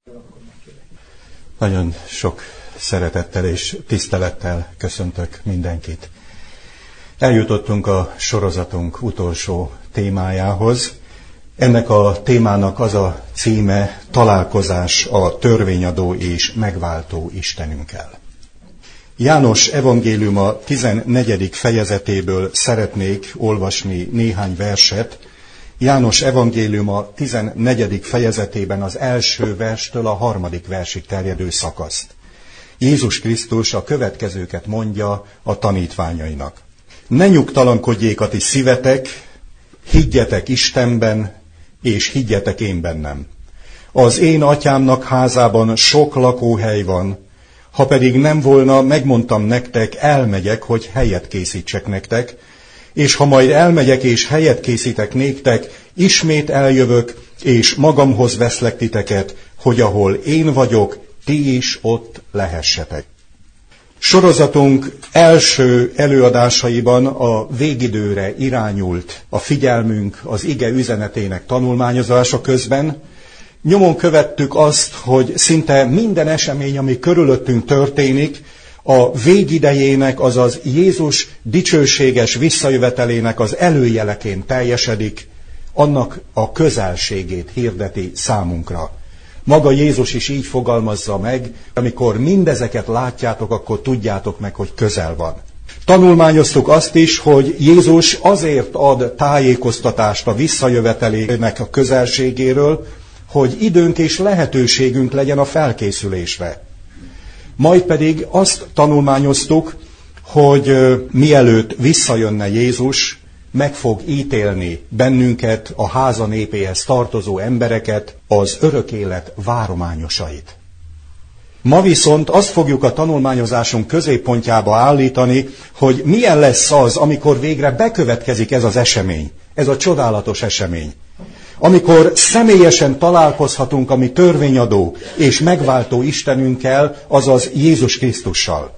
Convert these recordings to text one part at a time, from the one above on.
Nagyon sok szeretettel és tisztelettel köszöntök mindenkit. Eljutottunk a sorozatunk utolsó témájához. Ennek a témának az a címe: találkozás a törvényadó és megváltó Istenünkkel. János evangéliuma 14. fejezetéből szeretnék olvasni néhány verset. János evangéliuma 14. fejezetében az első verstől a 3. versig terjedő szakaszt. Jézus Krisztus a következőket mondja a tanítványainak. Ne nyugtalankodjék a ti szívetek, higgyetek Istenben, és higgyetek én bennem. Az én atyámnak házában sok lakóhely van, ha pedig nem volna, megmondtam nektek, elmegyek, hogy helyet készítsek nektek, és ha majd elmegyek és helyet készítek néktek, ismét eljövök, és magamhoz veszlek titeket, hogy ahol én vagyok, ti is ott lehessetek. Sorozatunk első előadásaiban a végidőre irányult a figyelmünk az ige üzenetének tanulmányozása közben. Nyomon követtük azt, hogy szinte minden esemény, ami körülöttünk történik, a végidejének, azaz Jézus dicsőséges visszajövetelének az előjeleként teljesedik, annak a közelségét hirdeti számunkra. Maga Jézus is így fogalmazza meg: amikor mindezeket látjátok, akkor tudjátok meg, hogy közel van. Tanulmányoztuk azt is, hogy Jézus azért ad tájékoztatást a visszajövetelének a közelségéről, hogy időnk és lehetőségünk legyen a felkészülésre. Majd pedig azt tanulmányoztuk, hogy mielőtt visszajönne Jézus, meg fog ítélni bennünket, a háza népéhez tartozó embereket, az örök élet várományosait. Ma viszont azt fogjuk a tanulmányozásunk középpontjába állítani, hogy milyen lesz az, amikor végre bekövetkezik ez az esemény, ez a csodálatos esemény. Amikor személyesen találkozhatunk a mi törvényadó és megváltó Istenünkkel, azaz Jézus Krisztussal.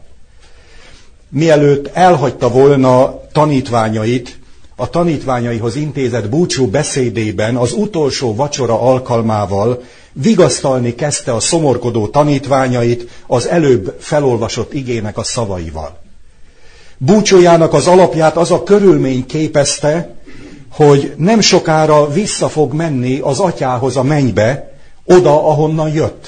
Mielőtt elhagyta volna tanítványait, a tanítványaihoz intézett búcsú beszédében az utolsó vacsora alkalmával vigasztalni kezdte a szomorkodó tanítványait az előbb felolvasott igének a szavaival. Búcsújának az alapját az a körülmény képezte, hogy nem sokára vissza fog menni az atyához a mennybe, oda, ahonnan jött.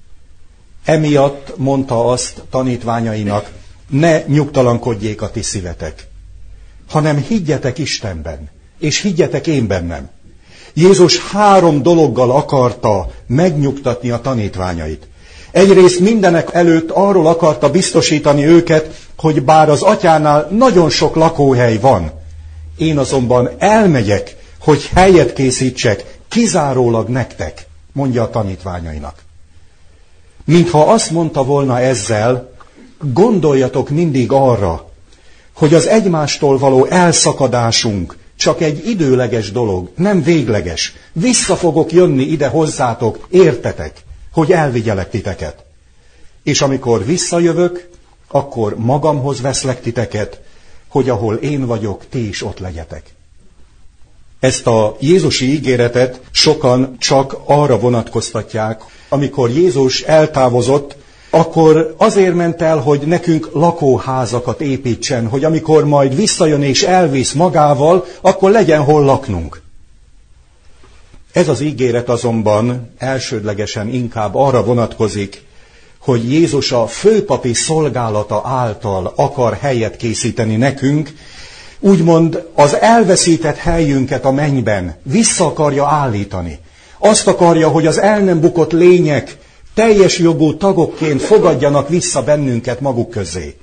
Emiatt mondta azt tanítványainak: ne nyugtalankodjék a ti szívetek, hanem higgyetek Istenben, és higgyetek én bennem. Jézus 3 dologgal akarta megnyugtatni a tanítványait. Egyrészt mindenek előtt arról akarta biztosítani őket, hogy bár az atyánál nagyon sok lakóhely van, én azonban elmegyek, hogy helyet készítsek kizárólag nektek, mondja a tanítványainak. Mintha azt mondta volna ezzel: gondoljatok mindig arra, hogy az egymástól való elszakadásunk csak egy időleges dolog, nem végleges. Vissza fogok jönni ide hozzátok, értetek, hogy elvigyelek titeket. És amikor visszajövök, akkor magamhoz veszlek titeket, hogy ahol én vagyok, ti is ott legyetek. Ezt a jézusi ígéretet sokan csak arra vonatkoztatják, amikor Jézus eltávozott, akkor azért ment el, hogy nekünk lakóházakat építsen, hogy amikor majd visszajön és elvisz magával, akkor legyen hol laknunk. Ez az ígéret azonban elsődlegesen inkább arra vonatkozik, hogy Jézus a főpapi szolgálata által akar helyet készíteni nekünk, úgymond az elveszített helyünket a mennyben vissza akarja állítani. Azt akarja, hogy az el nem bukott lények teljes jogú tagokként fogadjanak vissza bennünket maguk közé.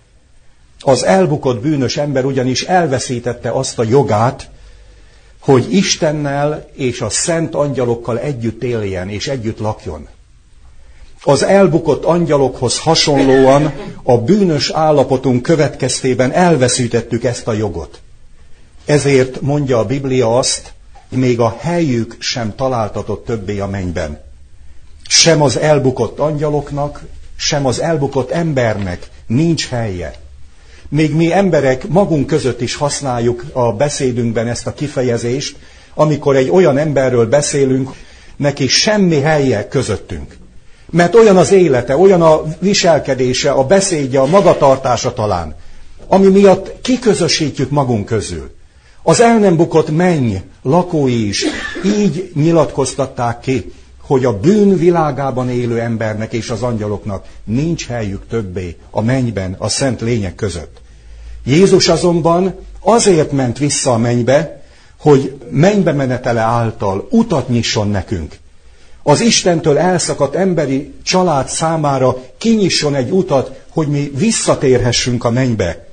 Az elbukott bűnös ember ugyanis elveszítette azt a jogát, hogy Istennel és a szent angyalokkal együtt éljen és együtt lakjon. Az elbukott angyalokhoz hasonlóan a bűnös állapotunk következtében elveszítettük ezt a jogot. Ezért mondja a Biblia azt, hogy még a helyük sem találtatott többé a mennyben. Sem az elbukott angyaloknak, sem az elbukott embernek nincs helye. Még mi emberek magunk között is használjuk a beszédünkben ezt a kifejezést, amikor egy olyan emberről beszélünk, neki semmi helye közöttünk. Mert olyan az élete, olyan a viselkedése, a beszédje, a magatartása talán, ami miatt kiközösítjük magunk közül. Az el nem bukott menny lakói is így nyilatkoztatták ki, hogy a bűn világában élő embernek és az angyaloknak nincs helyük többé a mennyben a szent lények között. Jézus azonban azért ment vissza a mennybe, hogy mennybe menetele által utat nyisson nekünk. Az Istentől elszakadt emberi család számára kinyisson egy utat, hogy mi visszatérhessünk a mennybe.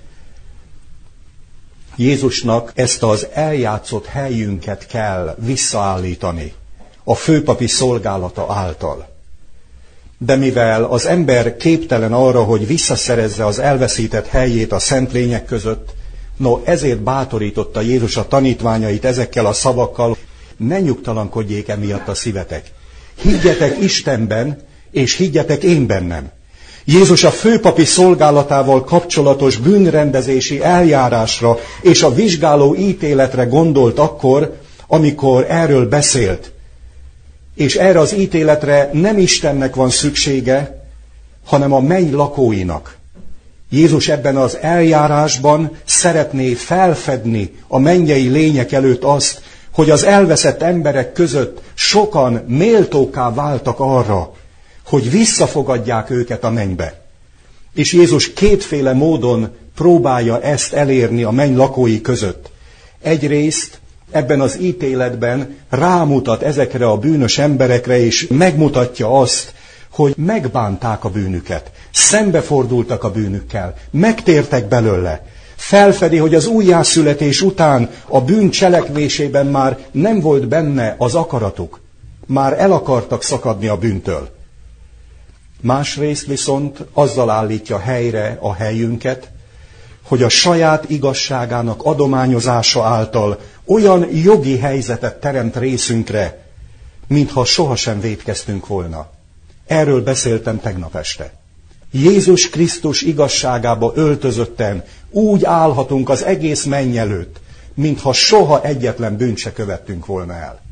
Jézusnak ezt az eljátszott helyünket kell visszaállítani a főpapi szolgálata által. De mivel az ember képtelen arra, hogy visszaszerezze az elveszített helyét a szent lények között, ezért bátorította Jézus a tanítványait ezekkel a szavakkal, ne nyugtalankodjék emiatt a szívetek. Higgyetek Istenben, és higgyetek én bennem. Jézus a főpapi szolgálatával kapcsolatos bűnrendezési eljárásra és a vizsgáló ítéletre gondolt akkor, amikor erről beszélt. És erre az ítéletre nem Istennek van szüksége, hanem a menny lakóinak. Jézus ebben az eljárásban szeretné felfedni a mennyei lények előtt azt, hogy az elveszett emberek között sokan méltókká váltak arra, hogy visszafogadják őket a mennybe. És Jézus kétféle módon próbálja ezt elérni a menny lakói között. Egyrészt ebben az ítéletben rámutat ezekre a bűnös emberekre, és megmutatja azt, hogy megbánták a bűnüket, szembefordultak a bűnükkel, megtértek belőle. Felfedi, hogy az újjászületés után a bűn cselekvésében már nem volt benne az akaratuk. Már el akartak szakadni a bűntől. Másrészt viszont azzal állítja helyre a helyünket, hogy a saját igazságának adományozása által olyan jogi helyzetet teremt részünkre, mintha sohasem vétkeztünk volna. Erről beszéltem tegnap este. Jézus Krisztus igazságába öltözötten úgy állhatunk az egész menny előtt, mintha soha egyetlen bűnt se követtünk volna el.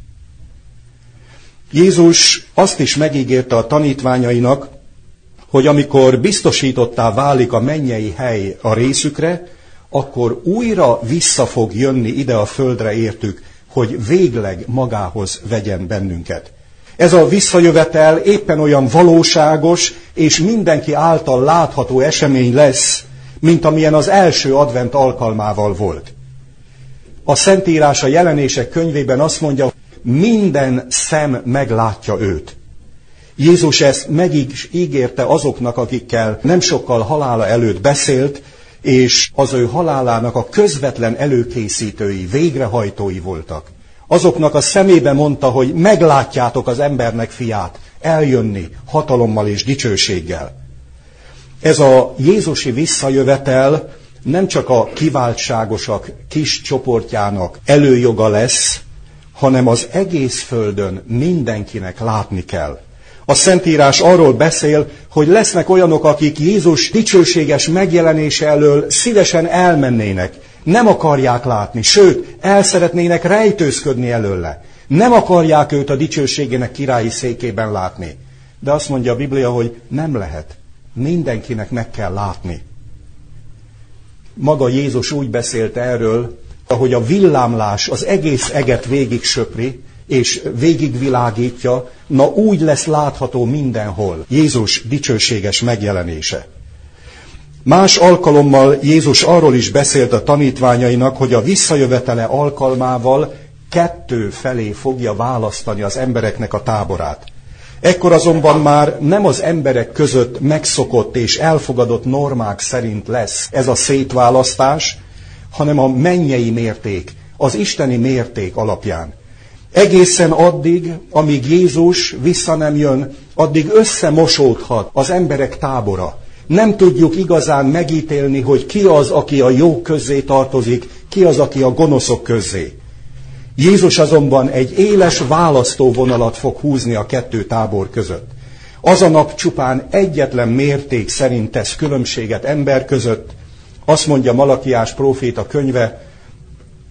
Jézus azt is megígérte a tanítványainak, hogy amikor biztosítottá válik a mennyei hely a részükre, akkor újra vissza fog jönni ide a földre értük, hogy végleg magához vegyen bennünket. Ez a visszajövetel éppen olyan valóságos és mindenki által látható esemény lesz, mint amilyen az első advent alkalmával volt. A Szentírás a Jelenések könyvében azt mondja, minden szem meglátja őt. Jézus ezt meg is ígérte azoknak, akikkel nem sokkal halála előtt beszélt, és az ő halálának a közvetlen előkészítői, végrehajtói voltak. Azoknak a szemébe mondta, hogy meglátjátok az embernek fiát eljönni hatalommal és dicsőséggel. Ez a jézusi visszajövetel nem csak a kiváltságosak kis csoportjának előjoga lesz, hanem az egész földön mindenkinek látni kell. A Szentírás arról beszél, hogy lesznek olyanok, akik Jézus dicsőséges megjelenése elől szívesen elmennének. Nem akarják látni, sőt, el szeretnének rejtőzködni előle. Nem akarják őt a dicsőségének királyi székében látni. De azt mondja a Biblia, hogy nem lehet. Mindenkinek meg kell látni. Maga Jézus úgy beszélt erről, ahogy a villámlás az egész eget végig söpri, és végigvilágítja, úgy lesz látható mindenhol Jézus dicsőséges megjelenése. Más alkalommal Jézus arról is beszélt a tanítványainak, hogy a visszajövetele alkalmával kettő felé fogja választani az embereknek a táborát. Ekkor azonban már nem az emberek között megszokott és elfogadott normák szerint lesz ez a szétválasztás, hanem a mennyei mérték, az isteni mérték alapján. Egészen addig, amíg Jézus vissza nem jön, addig összemosódhat az emberek tábora. Nem tudjuk igazán megítélni, hogy ki az, aki a jók közzé tartozik, ki az, aki a gonoszok közzé. Jézus azonban egy éles választóvonalat fog húzni a kettő tábor között. Az a nap csupán egyetlen mérték szerint tesz különbséget ember között. Azt mondja Malakiás próféta könyve,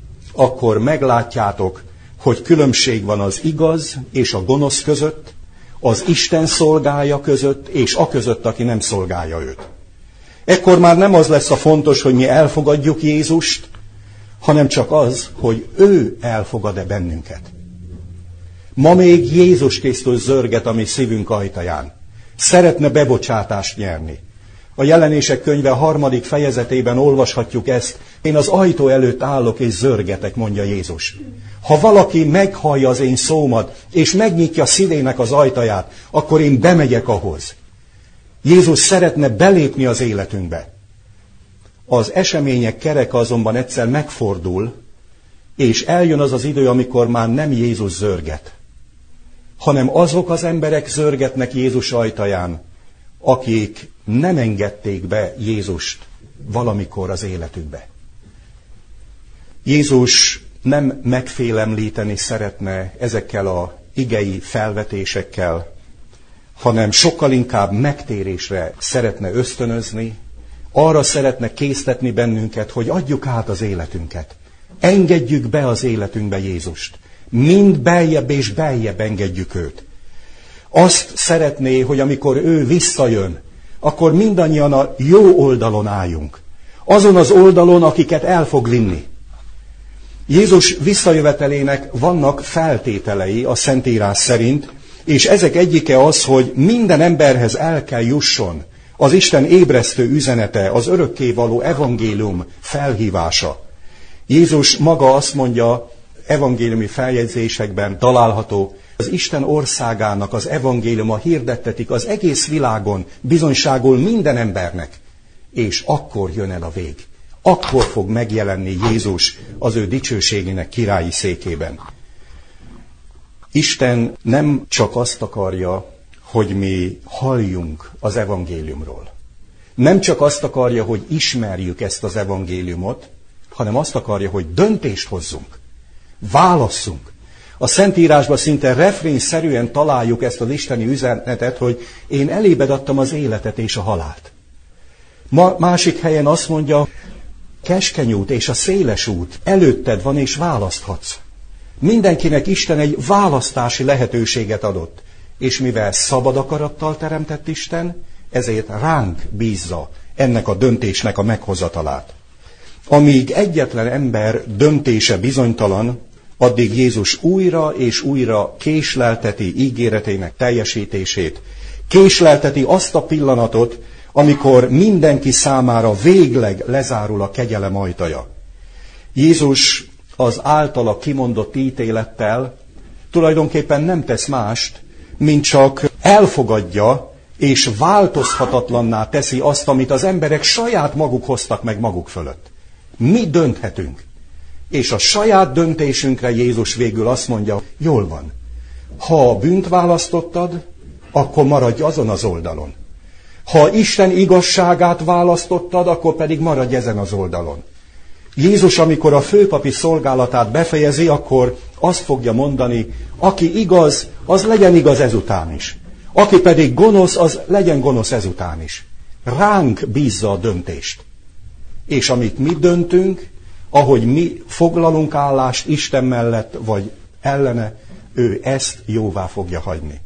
akkor meglátjátok, hogy különbség van az igaz és a gonosz között, az Isten szolgája között, és a között, aki nem szolgálja őt. Ekkor már nem az lesz a fontos, hogy mi elfogadjuk Jézust, hanem csak az, hogy ő elfogad-e bennünket. Ma még Jézus Krisztus zörget a mi szívünk ajtaján. Szeretne bebocsátást nyerni. A Jelenések könyve 3. fejezetében olvashatjuk ezt. Én az ajtó előtt állok és zörgetek, mondja Jézus. Ha valaki meghallja az én szómat, és megnyitja szívének az ajtaját, akkor én bemegyek ahhoz. Jézus szeretne belépni az életünkbe. Az események kereke azonban egyszer megfordul, és eljön az az idő, amikor már nem Jézus zörget, hanem azok az emberek zörgetnek Jézus ajtaján, akik nem engedték be Jézust valamikor az életükbe. Jézus nem megfélemlíteni szeretne ezekkel a igei felvetésekkel, hanem sokkal inkább megtérésre szeretne ösztönözni, arra szeretne késztetni bennünket, hogy adjuk át az életünket. Engedjük be az életünkbe Jézust. Mind beljebb és beljebb engedjük őt. Azt szeretné, hogy amikor ő visszajön, akkor mindannyian a jó oldalon álljunk. Azon az oldalon, akiket el fog vinni. Jézus visszajövetelének vannak feltételei a Szentírás szerint, és ezek egyike az, hogy minden emberhez el kell jusson az Isten ébresztő üzenete, az örökkévaló evangélium felhívása. Jézus maga azt mondja, evangéliumi feljegyzésekben található, az Isten országának az evangéliuma hirdettetik az egész világon, bizonyságul minden embernek, és akkor jön el a vég. Akkor fog megjelenni Jézus az ő dicsőségének királyi székében. Isten nem csak azt akarja, hogy mi halljunk az evangéliumról. Nem csak azt akarja, hogy ismerjük ezt az evangéliumot, hanem azt akarja, hogy döntést hozzunk, válasszunk. A Szentírásban szinte refrényszerűen találjuk ezt az isteni üzenetet, hogy én elébed adtam az életet és a halált. Másik helyen azt mondja, keskeny út és a széles út előtted van és választhatsz. Mindenkinek Isten egy választási lehetőséget adott, és mivel szabad akarattal teremtett Isten, ezért ránk bízza ennek a döntésnek a meghozatalát. Amíg egyetlen ember döntése bizonytalan, addig Jézus újra és újra késlelteti ígéretének teljesítését, késlelteti azt a pillanatot, amikor mindenki számára végleg lezárul a kegyelem ajtaja. Jézus az általa kimondott ítélettel tulajdonképpen nem tesz mást, mint csak elfogadja és változhatatlanná teszi azt, amit az emberek saját maguk hoztak meg maguk fölött. Mi dönthetünk. És a saját döntésünkre Jézus végül azt mondja, jól van. Ha a bűnt választottad, akkor maradj azon az oldalon. Ha Isten igazságát választottad, akkor pedig maradj ezen az oldalon. Jézus, amikor a főpapi szolgálatát befejezi, akkor azt fogja mondani, aki igaz, az legyen igaz ezután is. Aki pedig gonosz, az legyen gonosz ezután is. Ránk bízza a döntést. És amit mi döntünk, ahogy mi foglalunk állást Isten mellett, vagy ellene, ő ezt jóvá fogja hagyni.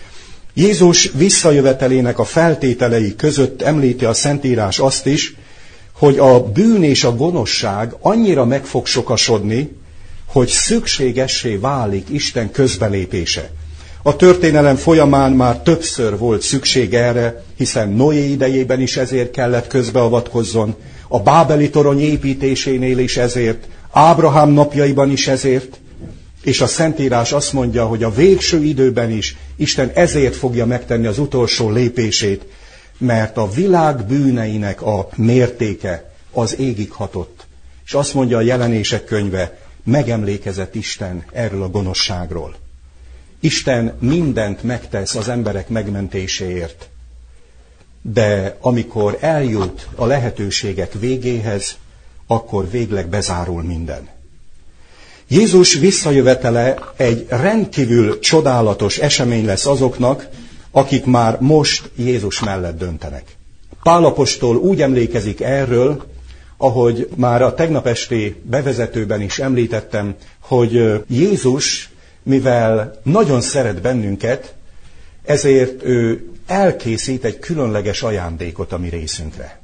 Jézus visszajövetelének a feltételei között említi a Szentírás azt is, hogy a bűn és a gonoszság annyira meg fog sokasodni, hogy szükségessé válik Isten közbelépése. A történelem folyamán már többször volt szükség erre, hiszen Noé idejében is ezért kellett közbeavatkozzon, a bábeli torony építésénél is ezért, Ábrahám napjaiban is ezért, és a Szentírás azt mondja, hogy a végső időben is Isten ezért fogja megtenni az utolsó lépését, mert a világ bűneinek a mértéke az égig hatott. És azt mondja a Jelenések könyve, megemlékezett Isten erről a gonoszságról. Isten mindent megtesz az emberek megmentéséért, de amikor eljut a lehetőségek végéhez, akkor végleg bezárul minden. Jézus visszajövetele egy rendkívül csodálatos esemény lesz azoknak, akik már most Jézus mellett döntenek. Pál apostol úgy emlékezik erről, ahogy már a tegnap esti bevezetőben is említettem, hogy Jézus, mivel nagyon szeret bennünket, ezért ő elkészít egy különleges ajándékot a mi részünkre.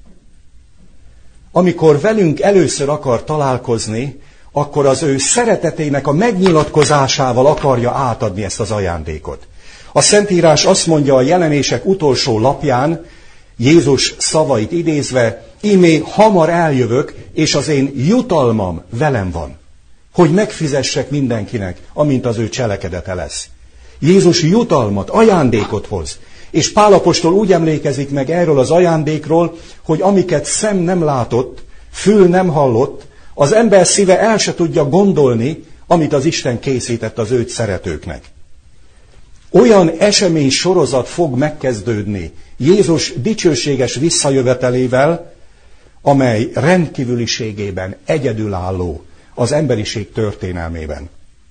Amikor velünk először akar találkozni, akkor az ő szeretetének a megnyilatkozásával akarja átadni ezt az ajándékot. A Szentírás azt mondja a Jelenések utolsó lapján, Jézus szavait idézve, ímé hamar eljövök, és az én jutalmam velem van, hogy megfizessek mindenkinek, amint az ő cselekedete lesz. Jézus jutalmat, ajándékot hoz. És Pál apostol úgy emlékezik meg erről az ajándékról, hogy amiket szem nem látott, fül nem hallott, az ember szíve el se tudja gondolni, amit az Isten készített az őt szeretőknek. Olyan esemény sorozat fog megkezdődni Jézus dicsőséges visszajövetelével, amely rendkívüliségében egyedülálló az emberiség történelmében.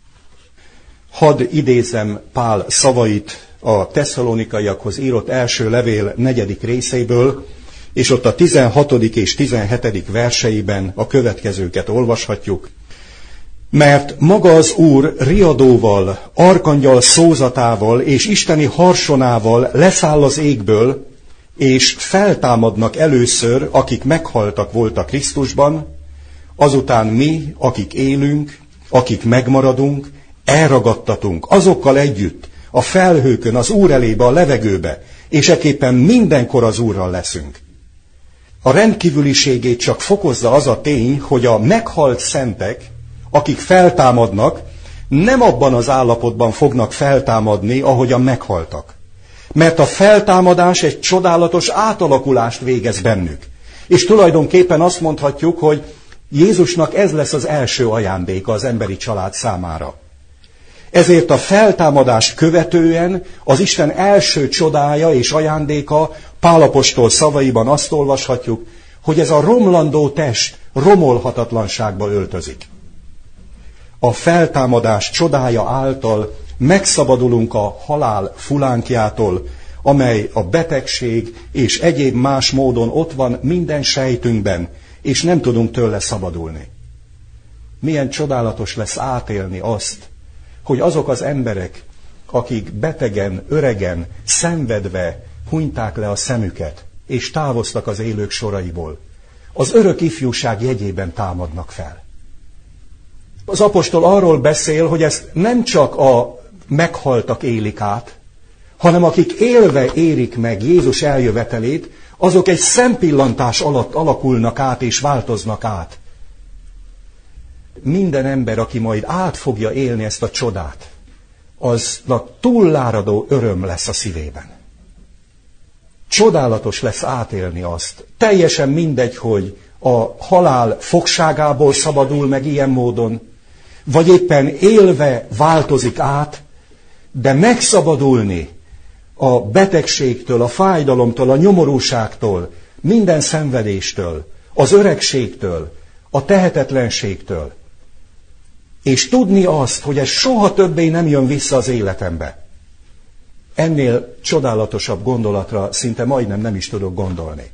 Hadd idézem Pál szavait a tesszalonikaiakhoz írott első levél 4. részéből, és ott a 16. és 17. verseiben a következőket olvashatjuk. Mert maga az Úr riadóval, arkangyal szózatával és isteni harsonával leszáll az égből, és feltámadnak először, akik meghaltak voltak Krisztusban, azután mi, akik élünk, akik megmaradunk, elragadtatunk azokkal együtt a felhőkön, az Úr elébe, a levegőbe, és ekképpen mindenkor az Úrral leszünk. A rendkívüliségét csak fokozza az a tény, hogy a meghalt szentek, akik feltámadnak, nem abban az állapotban fognak feltámadni, ahogyan meghaltak. Mert a feltámadás egy csodálatos átalakulást végez bennük. És tulajdonképpen azt mondhatjuk, hogy Jézusnak ez lesz az első ajándéka az emberi család számára. Ezért a feltámadást követően az Isten első csodája és ajándéka Pál apostol szavaiban azt olvashatjuk, hogy ez a romlandó test romolhatatlanságba öltözik. A feltámadás csodája által megszabadulunk a halál fulánkjától, amely a betegség és egyéb más módon ott van minden sejtünkben, és nem tudunk tőle szabadulni. Milyen csodálatos lesz átélni azt, hogy azok az emberek, akik betegen, öregen, szenvedve hunyták le a szemüket, és távoztak az élők soraiból, az örök ifjúság jegyében támadnak fel. Az apostol arról beszél, hogy ezt nem csak a meghaltak élik át, hanem akik élve érik meg Jézus eljövetelét, azok egy szempillantás alatt alakulnak át és változnak át. Minden ember, aki majd át fogja élni ezt a csodát, aznak túlláradó öröm lesz a szívében. Csodálatos lesz átélni azt. Teljesen mindegy, hogy a halál fogságából szabadul meg ilyen módon, vagy éppen élve változik át, de megszabadulni a betegségtől, a fájdalomtól, a nyomorúságtól, minden szenvedéstől, az öregségtől, a tehetetlenségtől. És tudni azt, hogy ez soha többé nem jön vissza az életembe. Ennél csodálatosabb gondolatra szinte majdnem nem is tudok gondolni.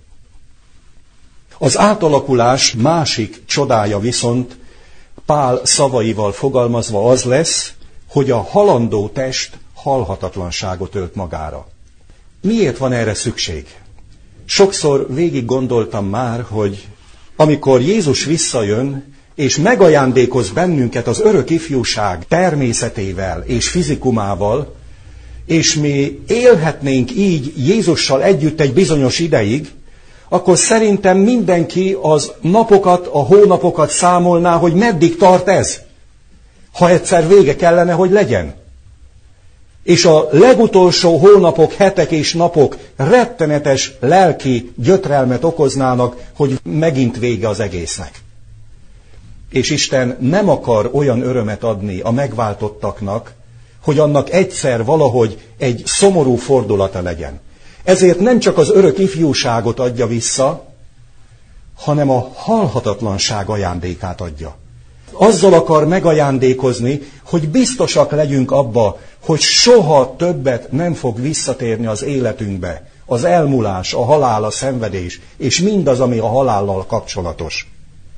Az átalakulás másik csodája viszont Pál szavaival fogalmazva az lesz, hogy a halandó test halhatatlanságot ölt magára. Miért van erre szükség? Sokszor végig gondoltam már, hogy amikor Jézus visszajön, és megajándékoz bennünket az örök ifjúság természetével és fizikumával, és mi élhetnénk így Jézussal együtt egy bizonyos ideig, akkor szerintem mindenki az napokat, a hónapokat számolná, hogy meddig tart ez, ha egyszer vége kellene, hogy legyen. És a legutolsó hónapok, hetek és napok rettenetes lelki gyötrelmet okoznának, hogy megint vége az egésznek. És Isten nem akar olyan örömet adni a megváltottaknak, hogy annak egyszer valahogy egy szomorú fordulata legyen. Ezért nem csak az örök ifjúságot adja vissza, hanem a halhatatlanság ajándékát adja. Azzal akar megajándékozni, hogy biztosak legyünk abba, hogy soha többet nem fog visszatérni az életünkbe az elmúlás, a halál, a szenvedés, és mindaz, ami a halállal kapcsolatos.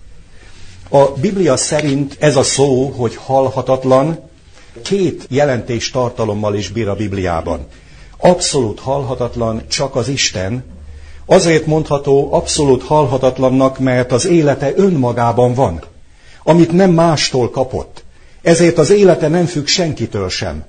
A Biblia szerint ez a szó, hogy halhatatlan, két jelentéstartalommal is bír a Bibliában. abszolút halhatatlan csak az Isten. Azért mondható abszolút halhatatlannak, mert az élete önmagában van, amit nem mástól kapott. Ezért az élete nem függ senkitől sem.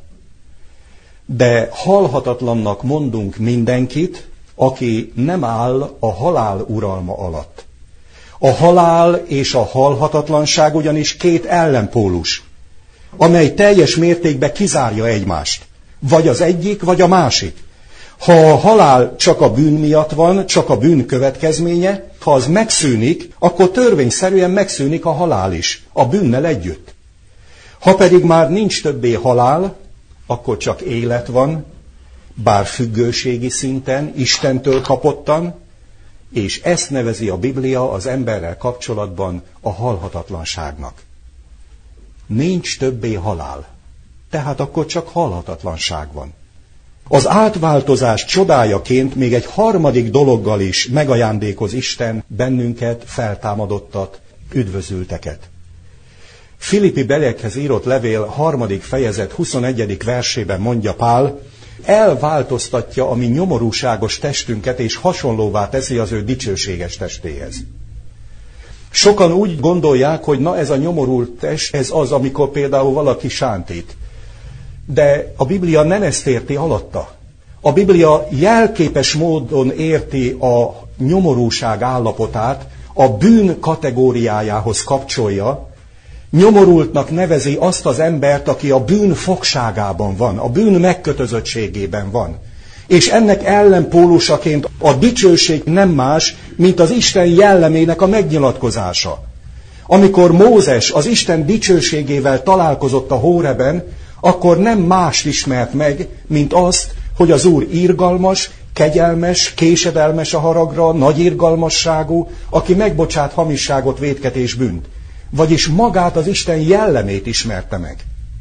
De halhatatlannak mondunk mindenkit, aki nem áll a halál uralma alatt. A halál és a halhatatlanság ugyanis két ellenpólus, amely teljes mértékben kizárja egymást. Vagy az egyik, vagy a másik. Ha a halál csak a bűn miatt van, csak a bűn következménye, ha az megszűnik, akkor törvényszerűen megszűnik a halál is, a bűnnel együtt. Ha pedig már nincs többé halál, akkor csak élet van, bár függőségi szinten, Istentől kapottan, és ezt nevezi a Biblia az emberrel kapcsolatban a halhatatlanságnak. Nincs többé halál, tehát akkor csak halhatatlanság van. Az átváltozás csodájaként még egy harmadik dologgal is megajándékoz Isten bennünket, feltámadottat, üdvözülteket. Filippi beliekhez írott levél 3. fejezet 21. versében mondja Pál, elváltoztatja a mi nyomorúságos testünket, és hasonlóvá teszi az ő dicsőséges testéhez. Sokan úgy gondolják, hogy na ez a nyomorult test, ez az, amikor például valaki sántít. De a Biblia nem ezt érti alatta. A Biblia jelképes módon érti a nyomorúság állapotát, a bűn kategóriájához kapcsolja. Nyomorultnak nevezi azt az embert, aki a bűn fogságában van, a bűn megkötözöttségében van. És ennek ellenpólusaként a dicsőség nem más, mint az Isten jellemének a megnyilatkozása. Amikor Mózes az Isten dicsőségével találkozott a Hóreben, akkor nem mást ismert meg, mint azt, hogy az Úr irgalmas, kegyelmes, késedelmes a haragra, nagy irgalmasságú, aki megbocsát hamisságot, vétket és bűnt. Vagyis magát az Isten jellemét ismerte meg.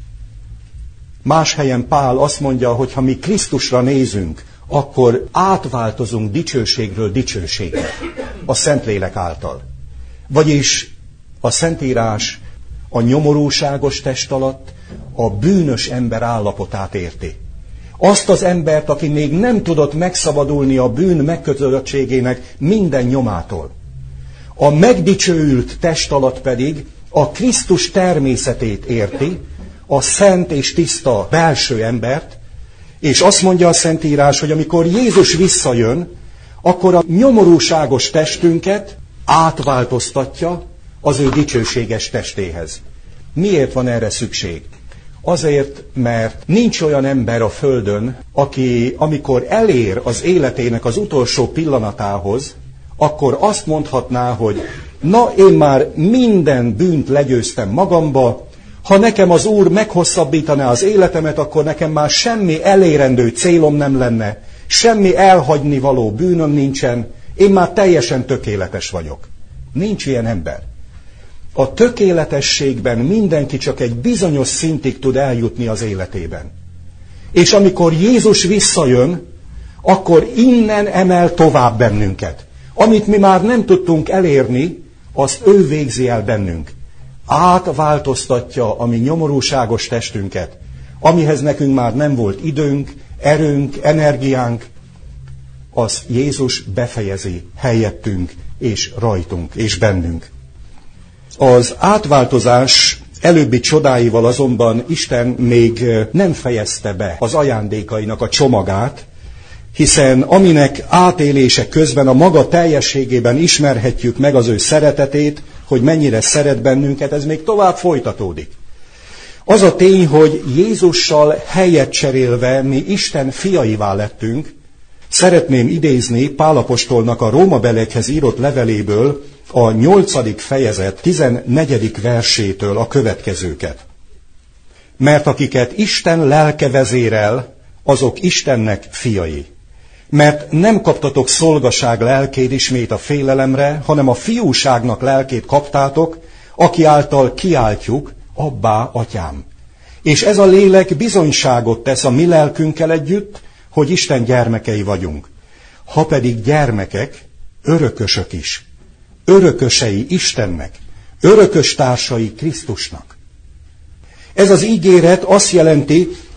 Más helyen Pál azt mondja, hogy ha mi Krisztusra nézünk, akkor átváltozunk dicsőségről dicsőségre a Szentlélek által. Vagyis a Szentírás a nyomorúságos test alatt a bűnös ember állapotát érti. Azt az embert, aki még nem tudott megszabadulni a bűn megkötözöttségének minden nyomától. A megdicsőült test alatt pedig a Krisztus természetét érti, a szent és tiszta belső embert, és azt mondja a Szentírás, hogy amikor Jézus visszajön, akkor a nyomorúságos testünket átváltoztatja az ő dicsőséges testéhez. Miért van erre szükség? Azért, mert nincs olyan ember a Földön, aki amikor elér az életének az utolsó pillanatához, akkor azt mondhatná, hogy na, én már minden bűnt legyőztem magamba, ha nekem az Úr meghosszabbítaná az életemet, akkor nekem már semmi elérendő célom nem lenne, semmi elhagyni való bűnöm nincsen, én már teljesen tökéletes vagyok. Nincs ilyen ember. A tökéletességben mindenki csak egy bizonyos szintig tud eljutni az életében. És amikor Jézus visszajön, akkor innen emel tovább bennünket. Amit mi már nem tudtunk elérni, azt ő végzi el bennünk. Átváltoztatja a mi nyomorúságos testünket, amihez nekünk már nem volt időnk, erőnk, energiánk, azt Jézus befejezi helyettünk, és rajtunk, és bennünk. Az átváltozás előbbi csodáival azonban Isten még nem fejezte be az ajándékainak a csomagát, hiszen aminek átélése közben a maga teljességében ismerhetjük meg az ő szeretetét, hogy mennyire szeret bennünket, ez még tovább folytatódik. Az a tény, hogy Jézussal helyet cserélve mi Isten fiaivá lettünk, szeretném idézni Pál apostolnak a Rómabeliekhez írott leveléből a 8. fejezet 14. versétől a következőket. Mert akiket Isten lelke vezérel, azok Istennek fiai. Mert nem kaptatok szolgaság lelkét ismét a félelemre, hanem a fiúságnak lelkét kaptátok, aki által kiáltjuk, abbá, atyám. És ez a lélek bizonyságot tesz a mi lelkünkkel együtt, hogy Isten gyermekei vagyunk. Ha pedig gyermekek, örökösök is. Örökösei Istennek, örökös társai Krisztusnak. Ez az ígéret azt jelenti,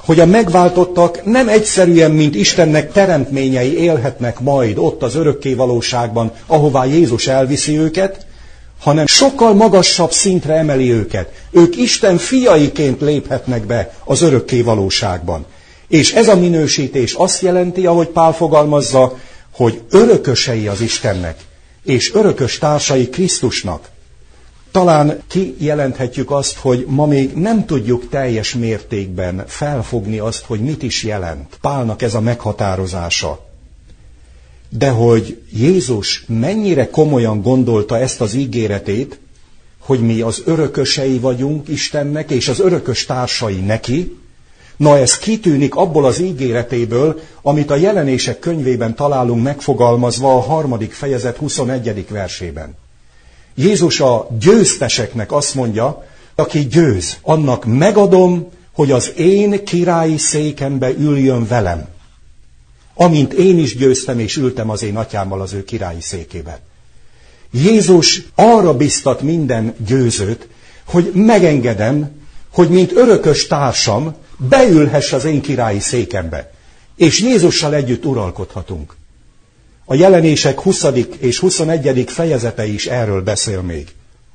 hogy a megváltottak nem egyszerűen, mint Istennek teremtményei élhetnek majd ott az örökké valóságban, ahová Jézus elviszi őket, hanem sokkal magasabb szintre emeli őket. Ők Isten fiaiként léphetnek be az örökké valóságban. És ez a minősítés azt jelenti, ahogy Pál fogalmazza, hogy örökösei az Istennek, és örökös társai Krisztusnak. Talán kijelenthetjük azt, hogy ma még nem tudjuk teljes mértékben felfogni azt, hogy mit is jelent Pálnak ez a meghatározása. De hogy Jézus mennyire komolyan gondolta ezt az ígéretét, hogy mi az örökösei vagyunk Istennek, és az örökös társai neki, na ez kitűnik abból az ígéretéből, amit a Jelenések könyvében találunk megfogalmazva a 3. fejezet 21. versében. Jézus a győzteseknek azt mondja, aki győz, annak megadom, hogy az én királyi székembe üljön velem. Amint én is győztem és ültem az én atyámmal az ő királyi székében. Jézus arra biztat minden győzőt, hogy megengedem, hogy mint örökös társam beülhess az én királyi székembe. És Jézussal együtt uralkodhatunk. A Jelenések 20. és 21. fejezete is erről beszél még.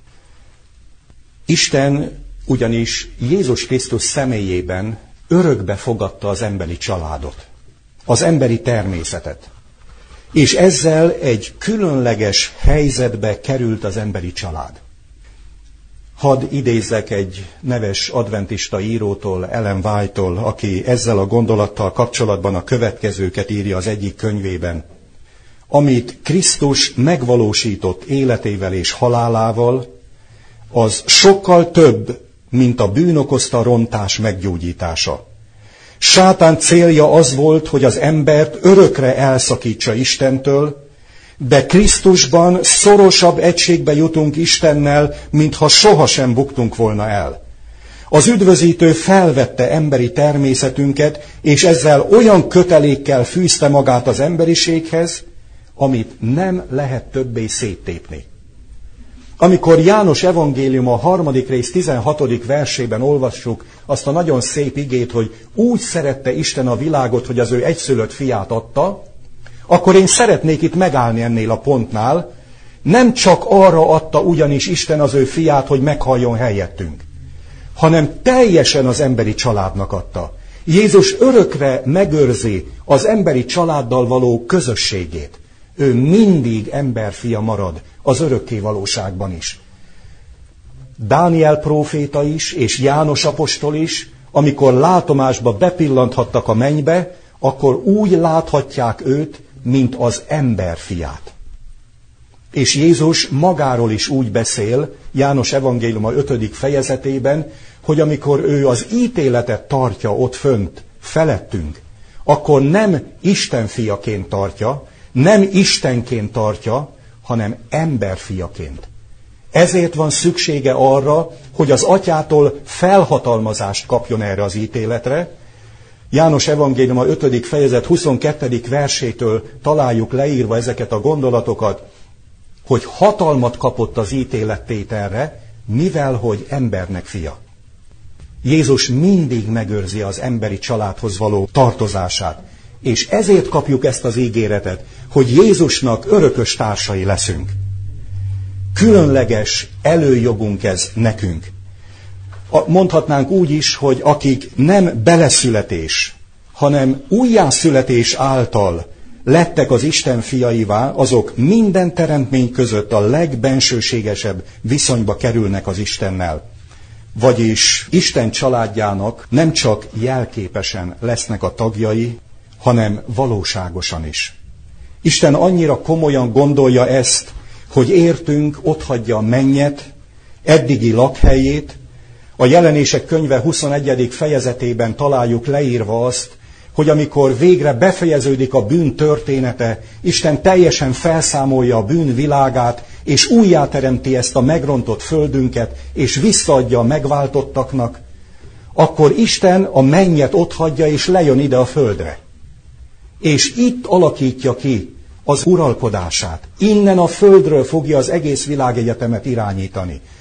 Isten ugyanis Jézus Krisztus személyében örökbe fogadta az emberi családot, az emberi természetet. És ezzel egy különleges helyzetbe került az emberi család. Hadd idézzek egy neves adventista írótól, Ellen White-tól, aki ezzel a gondolattal kapcsolatban a következőket írja az egyik könyvében. Amit Krisztus megvalósított életével és halálával, az sokkal több, mint a bűn okozta rontás meggyógyítása. Sátán célja az volt, hogy az embert örökre elszakítsa Istentől, de Krisztusban szorosabb egységbe jutunk Istennel, mintha sohasem buktunk volna el. Az üdvözítő felvette emberi természetünket, és ezzel olyan kötelékkel fűzte magát az emberiséghez, amit nem lehet többé széttépni. Amikor János evangéliuma 3. rész 16. versében olvassuk azt a nagyon szép igét, hogy úgy szerette Isten a világot, hogy az ő egyszülött fiát adta, akkor én szeretnék itt megállni ennél a pontnál. Nem csak arra adta ugyanis Isten az ő fiát, hogy meghalljon helyettünk, hanem teljesen az emberi családnak adta. Jézus örökre megőrzi az emberi családdal való közösségét. Ő mindig emberfia marad az örökké valóságban is. Dániel próféta is, és János apostol is, amikor látomásba bepillanthattak a mennybe, akkor úgy láthatják őt, mint az emberfiát. És Jézus magáról is úgy beszél, János evangéliuma 5. fejezetében, hogy amikor ő az ítéletet tartja ott fönt, felettünk, akkor nem Isten fiaként tartja, nem Istenként tartja, hanem emberfiaként. Ezért van szüksége arra, hogy az atyától felhatalmazást kapjon erre az ítéletre. János evangéliuma 5. fejezet 22. versétől találjuk leírva ezeket a gondolatokat, hogy hatalmat kapott az ítélettételre, mivel hogy embernek fia. Jézus mindig megőrzi az emberi családhoz való tartozását. És ezért kapjuk ezt az ígéretet, hogy Jézusnak örökös társai leszünk. Különleges előjogunk ez nekünk. Mondhatnánk úgy is, hogy akik nem beleszületés, hanem újjászületés által lettek az Isten fiaivá, azok minden teremtmény között a legbensőségesebb viszonyba kerülnek az Istennel. Vagyis Isten családjának nem csak jelképesen lesznek a tagjai, hanem valóságosan is. Isten annyira komolyan gondolja ezt, hogy értünk otthagyja a mennyet, eddigi lakhelyét. A Jelenések könyve 21. fejezetében találjuk leírva azt, hogy amikor végre befejeződik a bűn története, Isten teljesen felszámolja a bűn világát, és újjáteremti ezt a megrontott földünket, és visszaadja a megváltottaknak, akkor Isten a mennyet otthagyja, és lejön ide a földre. És itt alakítja ki az uralkodását. Innen a földről fogja az egész világegyetemet irányítani.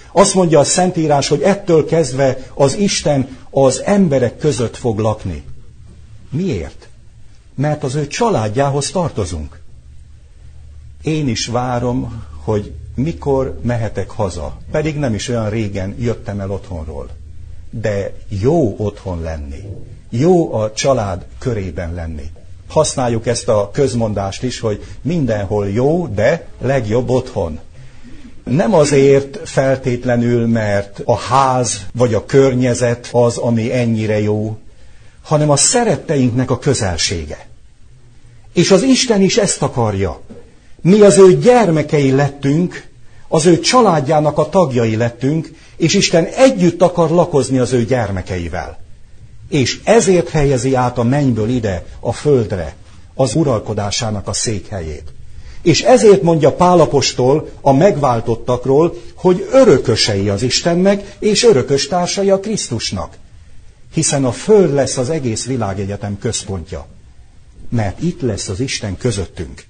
Azt mondja a Szentírás, hogy ettől kezdve az Isten az emberek között fog lakni. Miért? Mert az ő családjához tartozunk. Én is várom, hogy mikor mehetek haza. Pedig nem is olyan régen jöttem el otthonról. De jó otthon lenni. Jó a család körében lenni. Használjuk ezt a közmondást is, hogy mindenhol jó, de legjobb otthon. Nem azért feltétlenül, mert a ház vagy a környezet az, ami ennyire jó, hanem a szeretteinknek a közelsége. És az Isten is ezt akarja. Mi az ő gyermekei lettünk, az ő családjának a tagjai lettünk, és Isten együtt akar lakozni az ő gyermekeivel. És ezért helyezi át a mennyből ide, a földre, az uralkodásának a székhelyét. És ezért mondja Pál apostol a megváltottakról, hogy örökösei az Istennek, és örökös társai a Krisztusnak. Hiszen a föld lesz az egész világegyetem központja. Mert itt lesz az Isten közöttünk.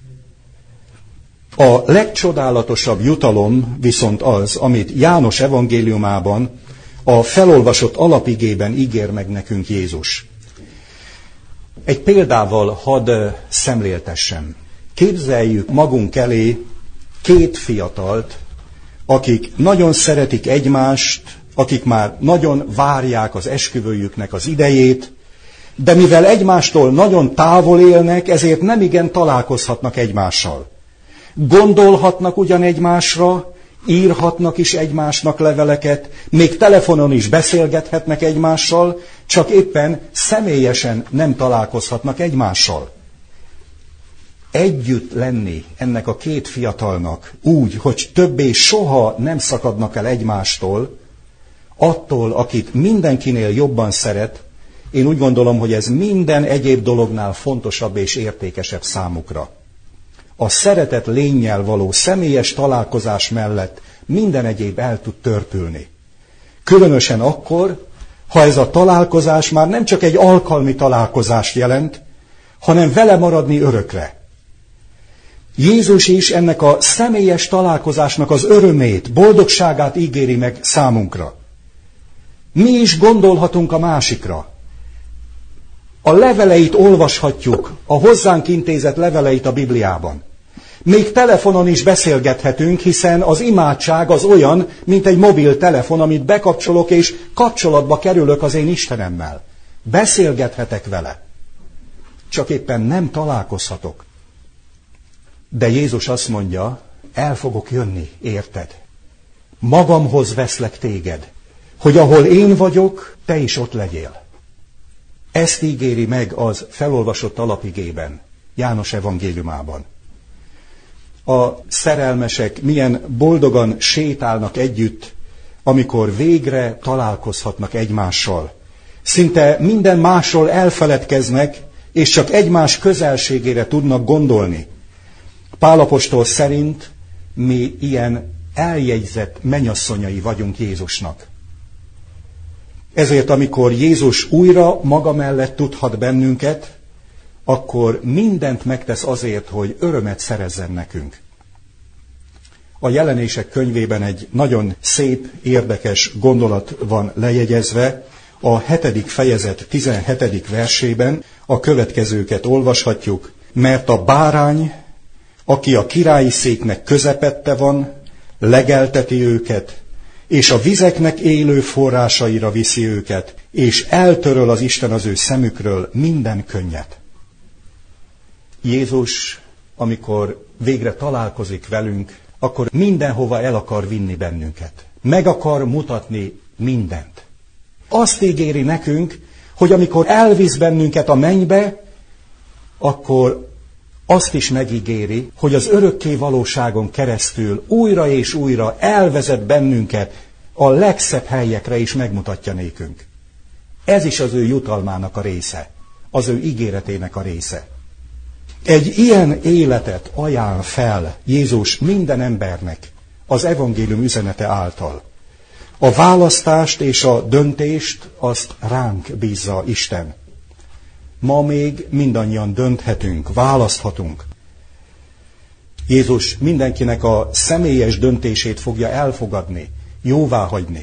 A legcsodálatosabb jutalom viszont az, amit János evangéliumában, a felolvasott alapigében ígér meg nekünk Jézus. Egy példával hadd szemléltessem. Képzeljük magunk elé két fiatalt, akik nagyon szeretik egymást, akik már nagyon várják az esküvőjüknek az idejét, de mivel egymástól nagyon távol élnek, ezért nemigen találkozhatnak egymással. Gondolhatnak ugyan egymásra, írhatnak is egymásnak leveleket, még telefonon is beszélgethetnek egymással, csak éppen személyesen nem találkozhatnak egymással. Együtt lenni ennek a két fiatalnak úgy, hogy többé soha nem szakadnak el egymástól, attól, akit mindenkinél jobban szeret, én úgy gondolom, hogy ez minden egyéb dolognál fontosabb és értékesebb számukra. A szeretet lénnyel való személyes találkozás mellett minden egyéb el tud törpülni. Különösen akkor, ha ez a találkozás már nem csak egy alkalmi találkozást jelent, hanem vele maradni örökre. Jézus is ennek a személyes találkozásnak az örömét, boldogságát ígéri meg számunkra. Mi is gondolhatunk a másikra. A leveleit olvashatjuk, a hozzánk intézett leveleit a Bibliában. Még telefonon is beszélgethetünk, hiszen az imádság az olyan, mint egy mobiltelefon, amit bekapcsolok, és kapcsolatba kerülök az én Istenemmel. Beszélgethetek vele. Csak éppen nem találkozhatok. De Jézus azt mondja, el fogok jönni, érted? Magamhoz veszlek téged, hogy ahol én vagyok, te is ott legyél. Ezt ígéri meg az felolvasott alapigében, János evangéliumában. A szerelmesek milyen boldogan sétálnak együtt, amikor végre találkozhatnak egymással. Szinte minden másról elfeledkeznek, és csak egymás közelségére tudnak gondolni. Pál apostol szerint mi ilyen eljegyzett mennyasszonyai vagyunk Jézusnak. Ezért, amikor Jézus újra maga mellett tudhat bennünket, akkor mindent megtesz azért, hogy örömet szerezzen nekünk. A Jelenések könyvében egy nagyon szép, érdekes gondolat van lejegyezve. A 7. fejezet 17. versében a következőket olvashatjuk. Mert a bárány, aki a királyi széknek közepette van, legelteti őket, és a vizeknek élő forrásaira viszi őket, és eltöröl az Isten az ő szemükről minden könnyet. Jézus, amikor végre találkozik velünk, akkor mindenhova el akar vinni bennünket. Meg akar mutatni mindent. Azt ígéri nekünk, hogy amikor elvisz bennünket a mennybe, akkor azt is megígéri, hogy az örökké valóságon keresztül újra és újra elvezet bennünket a legszebb helyekre is megmutatja nékünk. Ez is az ő jutalmának a része, az ő ígéretének a része. Egy ilyen életet ajánl fel Jézus minden embernek az evangélium üzenete által. A választást és a döntést azt ránk bízza Isten. Ma még mindannyian dönthetünk, választhatunk. Jézus mindenkinek a személyes döntését fogja elfogadni, jóvá hagyni.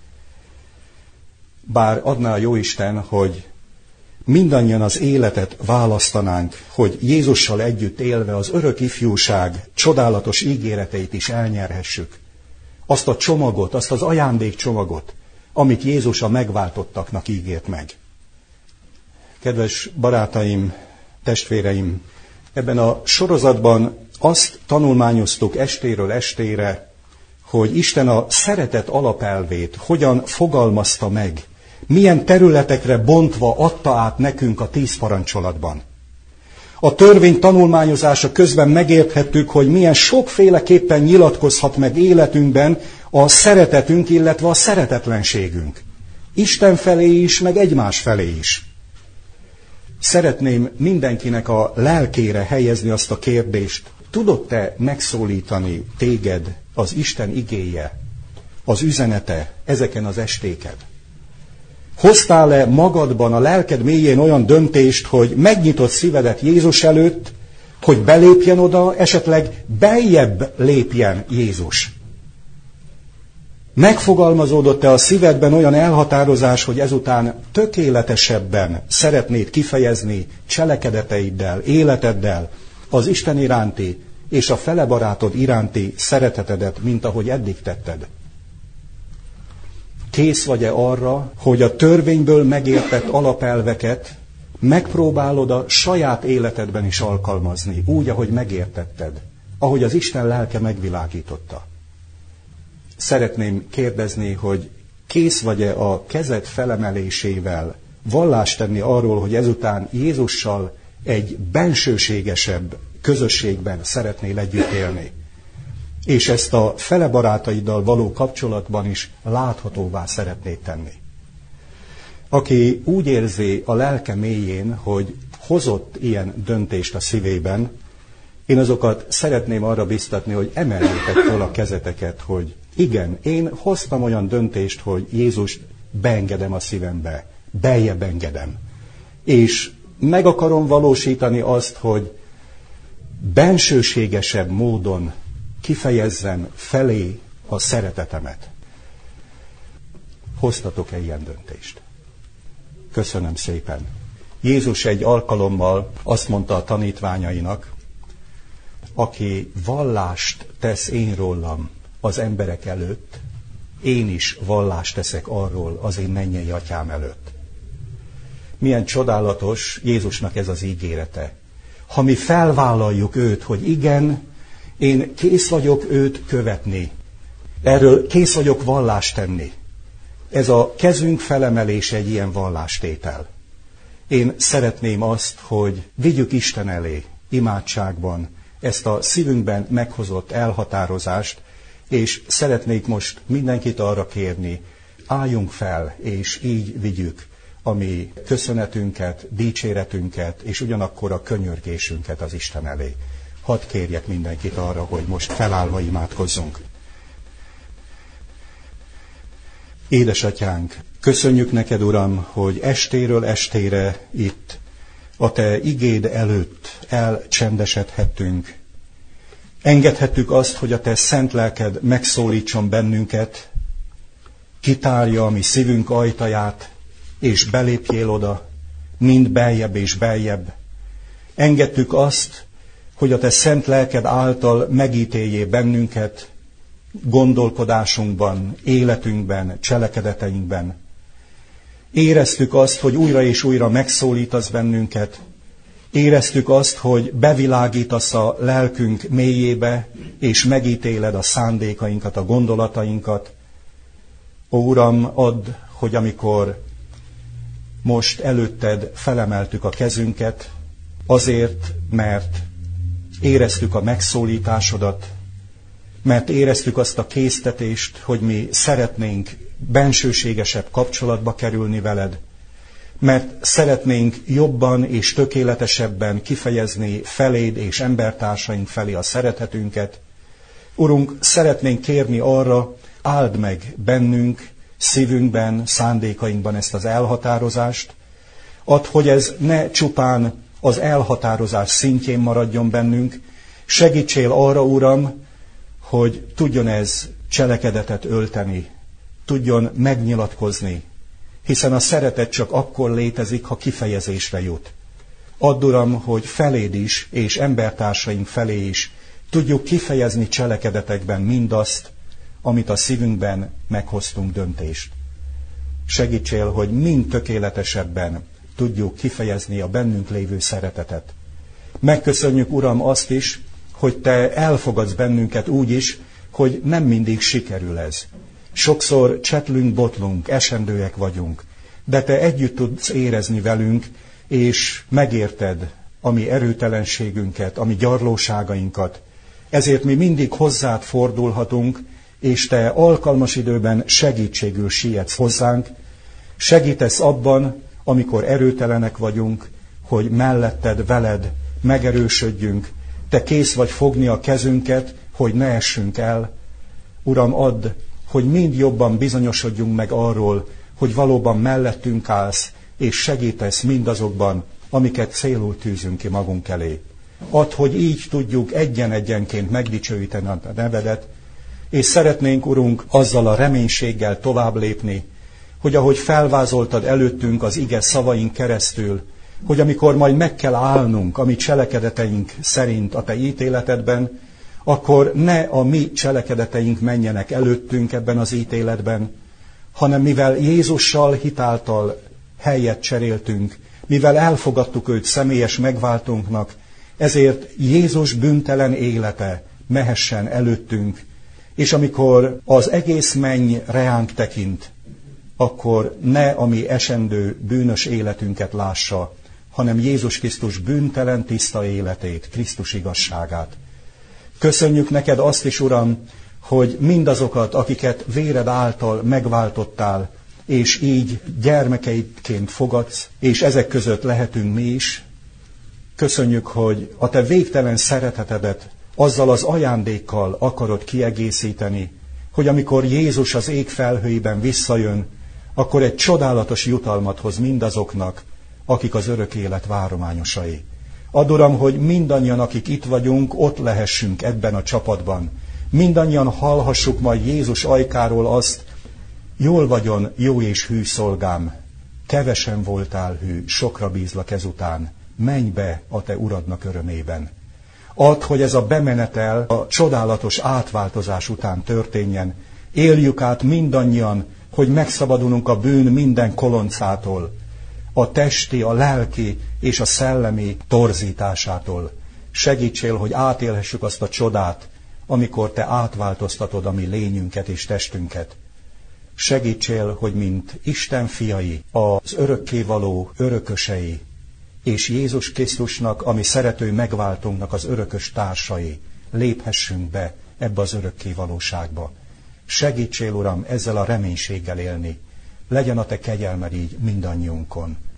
Bár adná a Jóisten, hogy mindannyian az életet választanánk, hogy Jézussal együtt élve az örök ifjúság csodálatos ígéreteit is elnyerhessük. Azt a csomagot, azt az ajándékcsomagot, amit Jézus a megváltottaknak ígért meg. Kedves barátaim, testvéreim, ebben a sorozatban azt tanulmányoztuk estéről estére, hogy Isten a szeretet alapelvét hogyan fogalmazta meg, milyen területekre bontva adta át nekünk a 10 parancsolatban. A törvény tanulmányozása közben megérthettük, hogy milyen sokféleképpen nyilatkozhat meg életünkben a szeretetünk, illetve a szeretetlenségünk. Isten felé is, meg egymás felé is. Szeretném mindenkinek a lelkére helyezni azt a kérdést, tudod-e megszólítani téged az Isten igéje, az üzenete ezeken az estéken? Hoztál-e magadban a lelked mélyén olyan döntést, hogy megnyitott szívedet Jézus előtt, hogy belépjen oda, esetleg beljebb lépjen Jézus? Megfogalmazódott-e a szívedben olyan elhatározás, hogy ezután tökéletesebben szeretnéd kifejezni cselekedeteiddel, életeddel az Isten iránti és a fele barátod iránti szeretetedet, mint ahogy eddig tetted? Kész vagy-e arra, hogy a törvényből megértett alapelveket megpróbálod a saját életedben is alkalmazni, úgy, ahogy megértetted, ahogy az Isten lelke megvilágította? Szeretném kérdezni, hogy kész vagy-e a kezed felemelésével vallást tenni arról, hogy ezután Jézussal egy bensőségesebb közösségben szeretnél együtt élni, és ezt a fele barátaiddal való kapcsolatban is láthatóvá szeretnéd tenni. Aki úgy érzi a lelke mélyén, hogy hozott ilyen döntést a szívében, én azokat szeretném arra biztatni, hogy emeljétek fel a kezeteket, hogy igen, én hoztam olyan döntést, hogy Jézust beengedem a szívembe, beljebb engedem. És meg akarom valósítani azt, hogy bensőségesebb módon kifejezzem felé a szeretetemet. Hoztatok-e ilyen döntést? Köszönöm szépen. Jézus egy alkalommal azt mondta a tanítványainak, aki vallást tesz én rólam az emberek előtt, én is vallást teszek arról az én mennyei atyám előtt. Milyen csodálatos Jézusnak ez az ígérete. Ha mi felvállaljuk őt, hogy igen, én kész vagyok őt követni, erről kész vagyok vallást tenni. Ez a kezünk felemelése egy ilyen vallástétel. Én szeretném azt, hogy vigyük Isten elé imádságban ezt a szívünkben meghozott elhatározást, és szeretnék most mindenkit arra kérni, álljunk fel, és így vigyük a mi köszönetünket, dicséretünket, és ugyanakkor a könyörgésünket az Isten elé. Hadd kérjek mindenkit arra, hogy most felállva imádkozzunk. Édesatyánk, köszönjük neked, Uram, hogy estéről estére itt a te igéd előtt elcsendesedhettünk. Engedhettük azt, hogy a te szent lelked megszólítson bennünket, kitárja a mi szívünk ajtaját, és belépjél oda, mind beljebb és beljebb. Engedtük azt, hogy a te szent lelked által megítéljél bennünket gondolkodásunkban, életünkben, cselekedeteinkben. Éreztük azt, hogy újra és újra megszólítasz bennünket. Éreztük azt, hogy bevilágítasz a lelkünk mélyébe, és megítéled a szándékainkat, a gondolatainkat. Ó, Uram, add, hogy amikor most előtted felemeltük a kezünket, azért, mert éreztük a megszólításodat, mert éreztük azt a késztetést, hogy mi szeretnénk bensőségesebb kapcsolatba kerülni veled, mert szeretnénk jobban és tökéletesebben kifejezni feléd és embertársaink felé a szeretetünket. Urunk, szeretnénk kérni arra, áld meg bennünk, szívünkben, szándékainkban ezt az elhatározást. Add, hogy ez ne csupán az elhatározás szintjén maradjon bennünk. Segítsél arra, Uram, hogy tudjon ez cselekedetet ölteni, tudjon megnyilatkozni, hiszen a szeretet csak akkor létezik, ha kifejezésre jut. Add, Uram, hogy feléd is, és embertársaink felé is tudjuk kifejezni cselekedetekben mindazt, amit a szívünkben meghoztunk döntést. Segítsél, hogy mind tökéletesebben tudjuk kifejezni a bennünk lévő szeretetet. Megköszönjük, Uram, azt is, hogy Te elfogadsz bennünket úgy is, hogy nem mindig sikerül ez. Sokszor csetlünk, botlunk, esendőek vagyunk, de Te együtt tudsz érezni velünk, és megérted a mi erőtelenségünket, a mi gyarlóságainkat. Ezért mi mindig hozzád fordulhatunk, és Te alkalmas időben segítségül sietsz hozzánk, segítesz abban, amikor erőtelenek vagyunk, hogy melletted, veled megerősödjünk. Te kész vagy fogni a kezünket, hogy ne essünk el. Uram, add, hogy mind jobban bizonyosodjunk meg arról, hogy valóban mellettünk állsz, és segítesz mindazokban, amiket célul tűzünk ki magunk elé. Add, hogy így tudjuk egyen-egyenként megdicsőíteni a nevedet, és szeretnénk, Urunk, azzal a reménységgel tovább lépni, hogy ahogy felvázoltad előttünk az ige szavaink keresztül, hogy amikor majd meg kell állnunk a mi cselekedeteink szerint a Te ítéletedben, akkor ne a mi cselekedeteink menjenek előttünk ebben az ítéletben, hanem mivel Jézussal hitáltal helyet cseréltünk, mivel elfogadtuk őt személyes megváltónknak, ezért Jézus bűntelen élete mehessen előttünk, és amikor az egész menny reánk tekint, akkor ne a mi esendő, bűnös életünket lássa, hanem Jézus Krisztus bűntelen, tiszta életét, Krisztus igazságát. Köszönjük neked azt is, Uram, hogy mindazokat, akiket véred által megváltottál, és így gyermekeidként fogadsz, és ezek között lehetünk mi is. Köszönjük, hogy a Te végtelen szeretetedet azzal az ajándékkal akarod kiegészíteni, hogy amikor Jézus az ég felhőiben visszajön, akkor egy csodálatos jutalmat hoz mindazoknak, akik az örök élet várományosai. Add, Uram, hogy mindannyian, akik itt vagyunk, ott lehessünk ebben a csapatban. Mindannyian hallhassuk majd Jézus ajkáról azt, jól vagyon, jó és hű szolgám, kevesen voltál hű, sokra bízlak ezután, menj be a te uradnak örömében. Add, hogy ez a bemenetel a csodálatos átváltozás után történjen. Éljük át mindannyian, hogy megszabadulunk a bűn minden koloncától, a testi, a lelki és a szellemi torzításától. Segítsél, hogy átélhessük azt a csodát, amikor te átváltoztatod a mi lényünket és testünket. Segítsél, hogy mint Isten fiai, az örökkévaló örökösei, és Jézus Krisztusnak, ami szerető megváltónknak az örökös társai, léphessünk be ebbe az örökkévalóságba. Segítsél, Uram, ezzel a reménységgel élni. Legyen a te kegyelmed így mindannyiunkon.